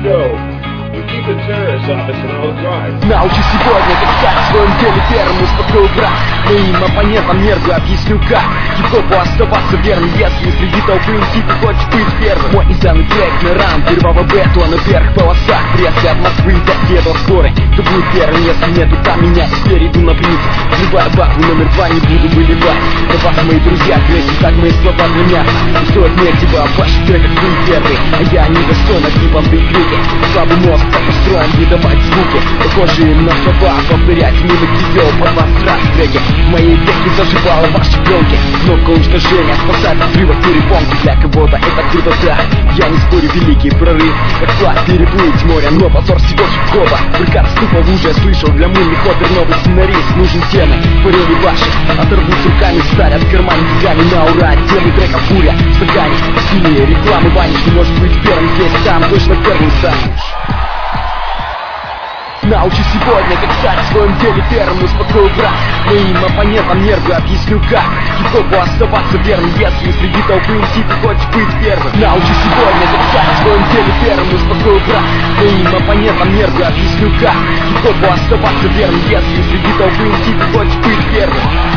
Yo, we keep the terrorist office in all drive. Научи сегодня, как стать в своем деле первым. Успокой брат, моим оппонентам нервы объясню как. Хип-хопу оставаться верным, если среди толпы идти ты хочешь быть первым. Мой изданный трек на ран, первого бету, а наверх полоса. Прессы от Москвы до Деда скорой. Кто будет первым, если нету там меня, теперь иду на блиц. Любая батл номер 2 не буду выливать. На вас, мои друзья, агрессии, так мои слова звенят. Не стоит мне типа в ваших треках вы первый, а я не достоин огнебомбы и крики. Слабый мозг так устроен выдавать звуки, похожие на слова, повторять мимо видео под вас раз треки. В моей веке заживала ваши пленки. Кнопка уничтожения спасает от взрыва перепонки. Для кого-то это крутота, я не спорю, великий прорыв. Как флаг переплыть море, но позор всего хип-хопа. Приказ тупо в уже слышал, для мыльных опер новый сценарист. Нужен темы, парели ваши, оторвут руками, ставят в кармане деньгами на ура. Темы трека фурия, в стакане, синие рекламы ванишь. Не может быть первым здесь, там точно первым станешь. Научи сегодня, как стать в своем деле первым. Успокой брат, моим оппонентам нервы объясню как. Хип-хопу оставаться верным, если среди толпы идти ты хочешь быть первым. Научи сегодня, как стать в своем деле первым. Успокой брат, моим оппонентам нервы объясню как. Хип-хопу оставаться верным, если среди толпы идти ты хочешь быть первым.